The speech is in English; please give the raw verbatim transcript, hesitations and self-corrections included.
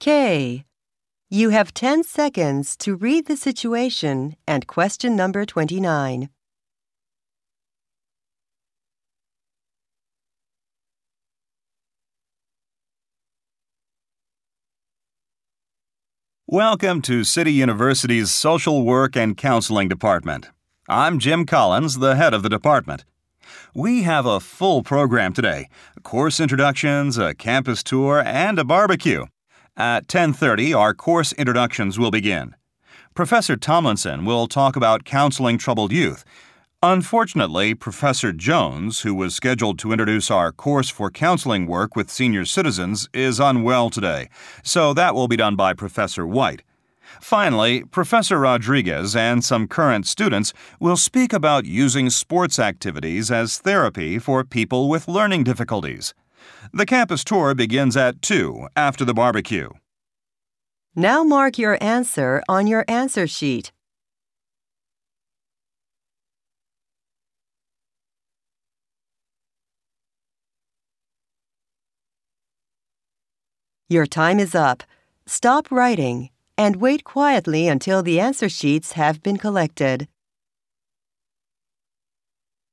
Okay. You have ten seconds to read the situation and question number twenty-nine. Welcome to City University's Social Work and Counseling Department. I'm Jim Collins, the head of the department. We have a full program today: course introductions, a campus tour, and a barbecue. At ten thirty, our course introductions will begin. Professor Tomlinson will talk about counseling troubled youth. Unfortunately, Professor Jones, who was scheduled to introduce our course for counseling work with senior citizens, is unwell today, so that will be done by Professor White. Finally, Professor Rodriguez and some current students will speak about using sports activities as therapy for people with learning difficulties. The campus tour begins at two after the barbecue. Now mark your answer on your answer sheet. Your time is up. Stop writing and wait quietly until the answer sheets have been collected.